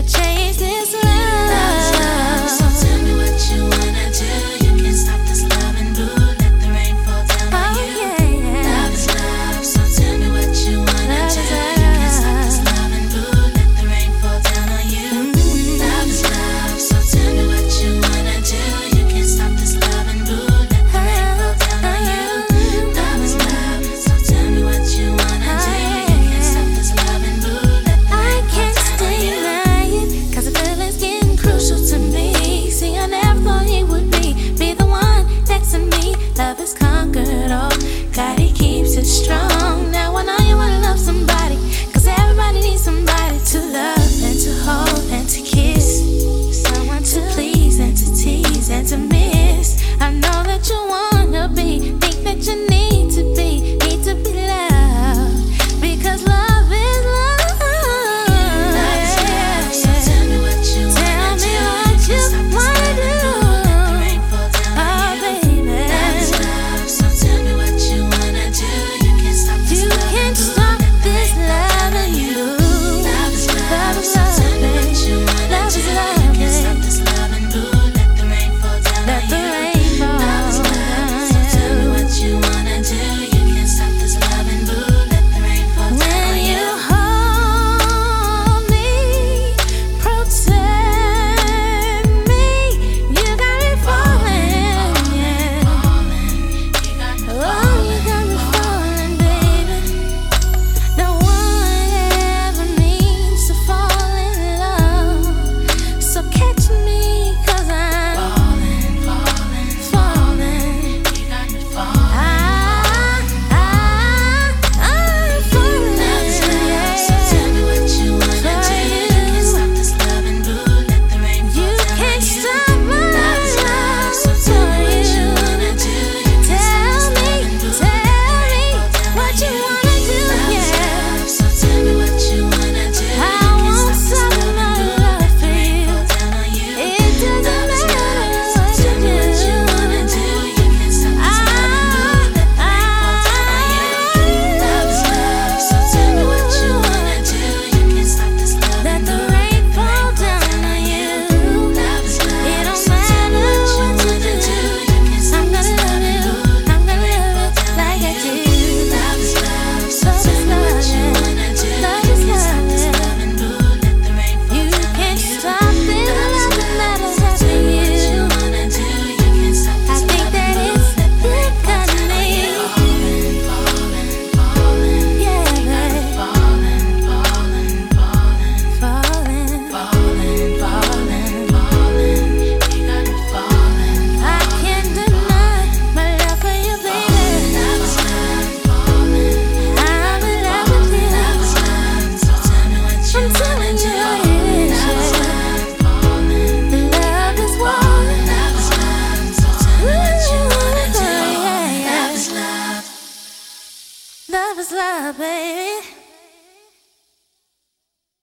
never change this love. So tell me what you wanna do. You can't stop this loving, boo. Let the rain fall down on you. Love is love. So tell me what you wanna do. You can't stop this loving, boo. Let the rain fall down on you. Love is love. So tell me what you wanna do. You can't stop this loving, boo. Let the rain fall down on you. Love is love. So tell me what you wanna do. You can't stop this loving, boo. Let the rain fall down on you. Cause the feeling's getting crucial to me. See, I never thought he would be the one next to me. Love has conquered all. God, he keeps it strong. Now I know you wanna love somebody, cause everybody needs somebody to love and to hold and to kiss. Someone to please and to tease and to miss. I know that you wanna be, think that you need to be loved. Because love is love. Love is love, baby.